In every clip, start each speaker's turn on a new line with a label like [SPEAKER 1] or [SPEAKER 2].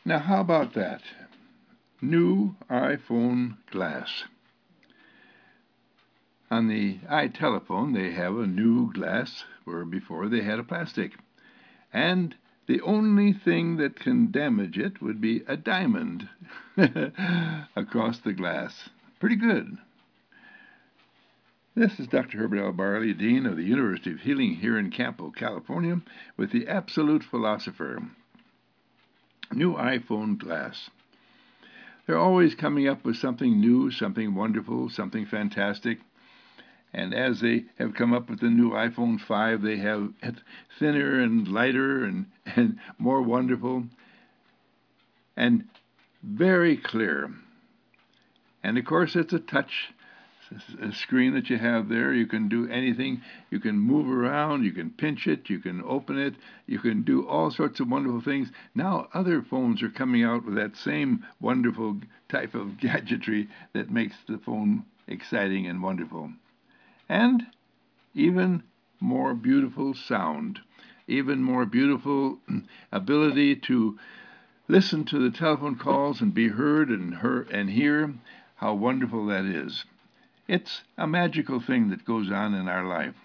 [SPEAKER 1] Now, how about that? New iPhone glass. On the iTelephone, they have a new glass where before they had a plastic. And the only thing that can damage it would be a diamond across the glass. Pretty good. This is Dr. Herbert L. Barley, Dean of the University of Healing here in Campo, California, with the Absolute Philosopher. New iPhone glass. They're always coming up with something new, something wonderful, something fantastic. And as they have come up with the new iPhone 5, they have it thinner and lighter and more wonderful and very clear. And of course, it's a touch screen that you have there. You can do anything. You can move around. You can pinch it. You can open it. You can do all sorts of wonderful things. Now, other phones are coming out with that same wonderful type of gadgetry that makes the phone exciting and wonderful. And even more beautiful sound, even more beautiful ability to listen to the telephone calls and be heard and hear how wonderful that is. It's a magical thing that goes on in our life.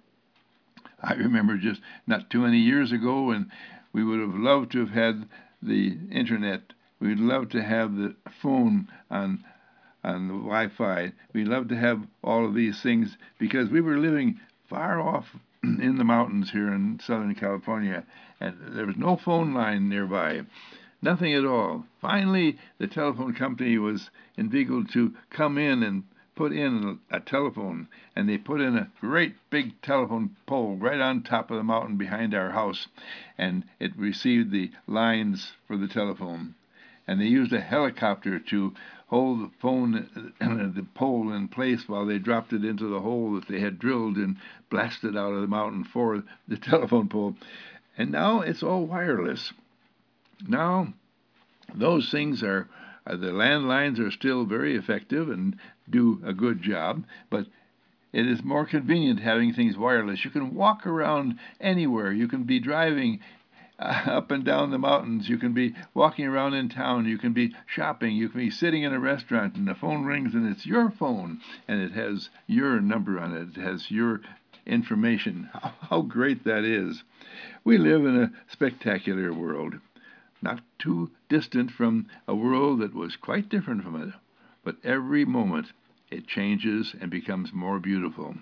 [SPEAKER 1] I remember just not too many years ago when we would have loved to have had the internet. We'd love to have the phone on the Wi-Fi. We love to have all of these things because we were living far off in the mountains here in Southern California, and there was no phone line nearby, nothing at all. Finally, the telephone company was inveigled to come in and put in a telephone, and they put in a great big telephone pole right on top of the mountain behind our house, and it received the lines for the telephone. And they used a helicopter to hold the phone, the pole in place while they dropped it into the hole that they had drilled and blasted out of the mountain for the telephone pole. And now it's all wireless. Now those things are, the landlines are still very effective and do a good job, but it is more convenient having things wireless. You can walk around anywhere. You can be driving up and down the mountains. You can be walking around in town. You can be shopping. You can be sitting in a restaurant and the phone rings and it's your phone and it has your number on it. It has your information. How great that is. We live in a spectacular world, not too distant from a world that was quite different from it, but every moment it changes and becomes more beautiful.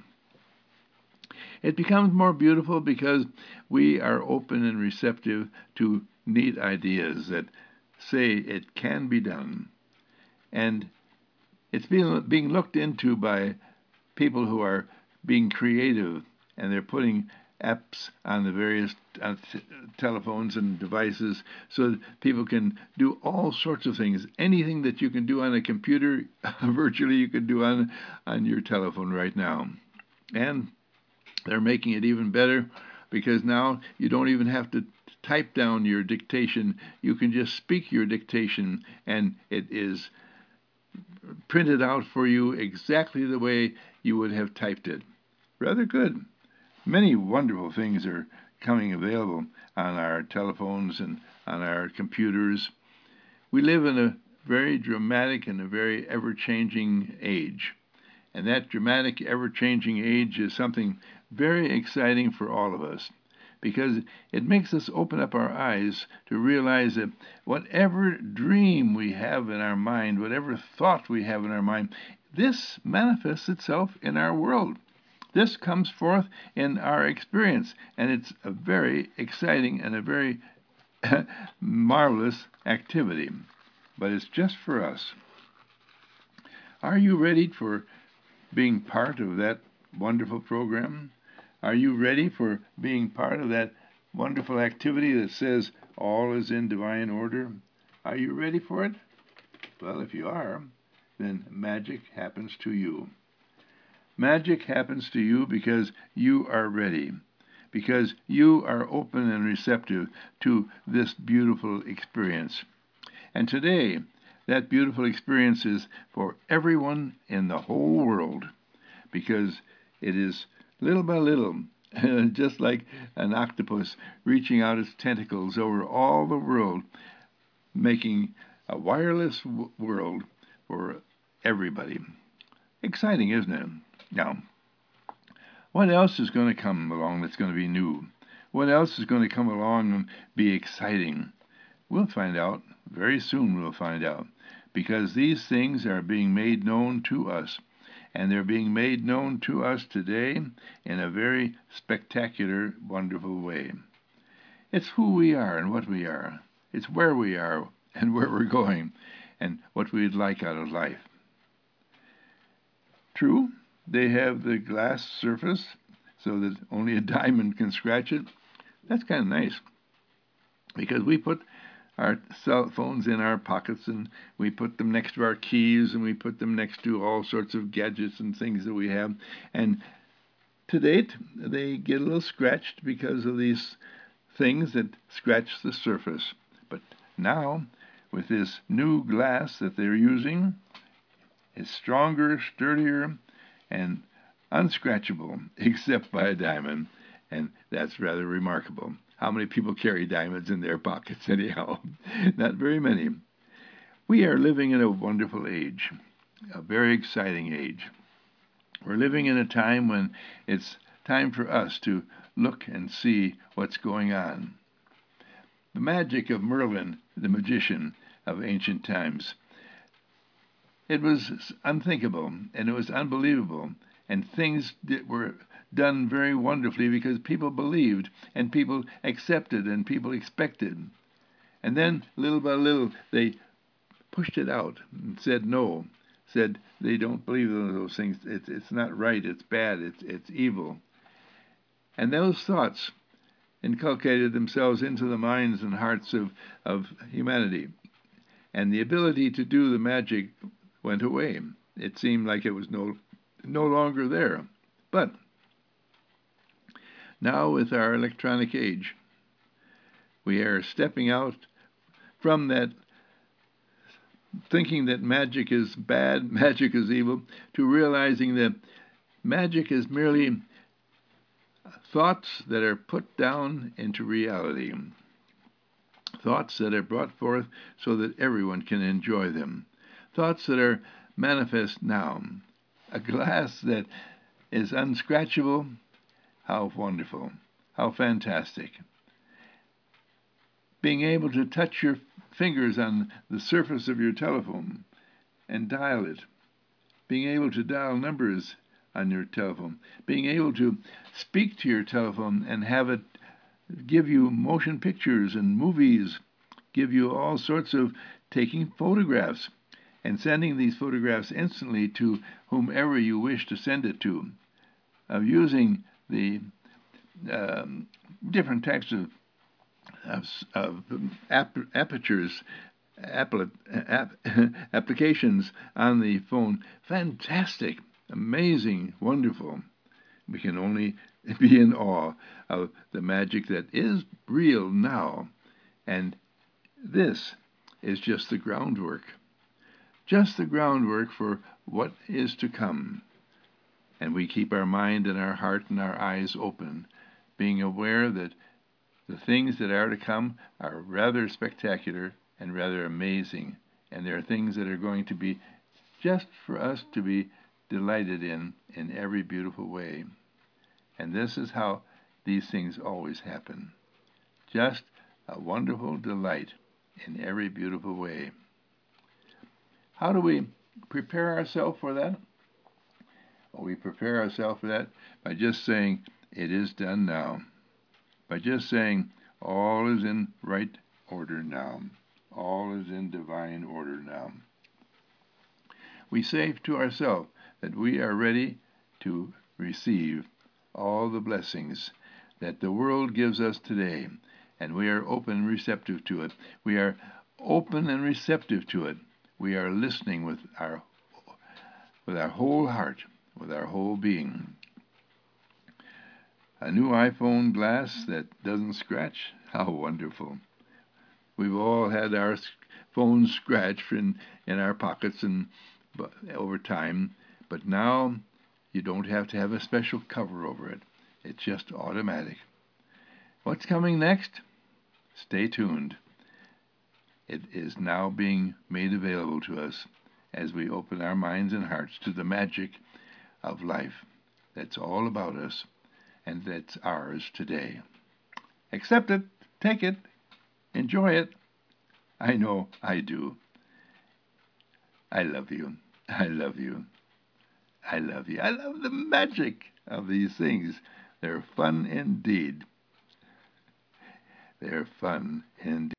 [SPEAKER 1] It becomes more beautiful because we are open and receptive to neat ideas that say it can be done. And it's being looked into by people who are being creative, and they're putting apps on the various telephones and devices so that people can do all sorts of things. Anything that you can do on a computer, virtually you can do on your telephone right now. And they're making it even better because now you don't even have to type down your dictation. You can just speak your dictation and it is printed out for you exactly the way you would have typed it. Rather good. Many wonderful things are coming available on our telephones and on our computers. We live in a very dramatic and a very ever-changing age. And that dramatic, ever-changing age is something very exciting for all of us because it makes us open up our eyes to realize that whatever dream we have in our mind, whatever thought we have in our mind, this manifests itself in our world. This comes forth in our experience, and it's a very exciting and a very marvelous activity. But it's just for us. Are you ready for being part of that wonderful program? Are you ready for being part of that wonderful activity that says all is in divine order? Are you ready for it? Well, if you are, then magic happens to you. Magic happens to you because you are ready, because you are open and receptive to this beautiful experience. And today, that beautiful experience is for everyone in the whole world, because it is little by little, just like an octopus reaching out its tentacles over all the world, making a wireless world for everybody. Exciting, isn't it? Now, what else is going to come along that's going to be new? What else is going to come along and be exciting? We'll find out. Very soon we'll find out. Because these things are being made known to us. And they're being made known to us today in a very spectacular, wonderful way. It's who we are and what we are. It's where we are and where we're going and what we'd like out of life. True, they have the glass surface so that only a diamond can scratch it. That's kind of nice because we put our cell phones in our pockets and we put them next to our keys and we put them next to all sorts of gadgets and things that we have. And to date, they get a little scratched because of these things that scratch the surface. But now, with this new glass that they're using, it's stronger, sturdier, and unscratchable, except by a diamond, and that's rather remarkable. How many people carry diamonds in their pockets anyhow? Not very many. We are living in a wonderful age, a very exciting age. We're living in a time when it's time for us to look and see what's going on. The magic of Merlin, the magician of ancient times. It was unthinkable, and it was unbelievable, and things that were done very wonderfully because people believed, and people accepted, and people expected. And then, little by little, they pushed it out and said no, said they don't believe in those things. It's not right, it's bad, it's evil. And those thoughts inculcated themselves into the minds and hearts of humanity. And the ability to do the magic went away. It seemed like it was no longer there. But now with our electronic age, we are stepping out from that thinking that magic is bad, magic is evil, to realizing that magic is merely thoughts that are put down into reality. Thoughts that are brought forth so that everyone can enjoy them. Thoughts that are manifest now. A glass that is unscratchable. How wonderful. How fantastic. Being able to touch your fingers on the surface of your telephone and dial it. Being able to dial numbers on your telephone. Being able to speak to your telephone and have it give you motion pictures and movies, give you all sorts of taking photographs and sending these photographs instantly to whomever you wish to send it to, of using the different types of apertures, applications on the phone. Fantastic, amazing, wonderful. We can only be in awe of the magic that is real now. And this is just the groundwork. Just the groundwork for what is to come. And we keep our mind and our heart and our eyes open, being aware that the things that are to come are rather spectacular and rather amazing. And there are things that are going to be just for us to be delighted in every beautiful way. And this is how these things always happen. Just a wonderful delight in every beautiful way. How do we prepare ourselves for that? Well, we prepare ourselves for that by just saying, it is done now. By just saying, all is in right order now. All is in divine order now. We say to ourselves that we are ready to receive all the blessings that the world gives us today, and we are open and receptive to it. We are open and receptive to it. We are listening with our whole heart, with our whole being. A new iPhone glass that doesn't scratch? How wonderful. We've all had our phones scratched in our pockets and over time, but now you don't have to have a special cover over it. It's just automatic. What's coming next? Stay tuned. It is now being made available to us as we open our minds and hearts to the magic of life that's all about us and that's ours today. Accept it, take it, enjoy it. I know I do. I love you. I love you. I love you. I love the magic of these things. They're fun indeed. They're fun indeed.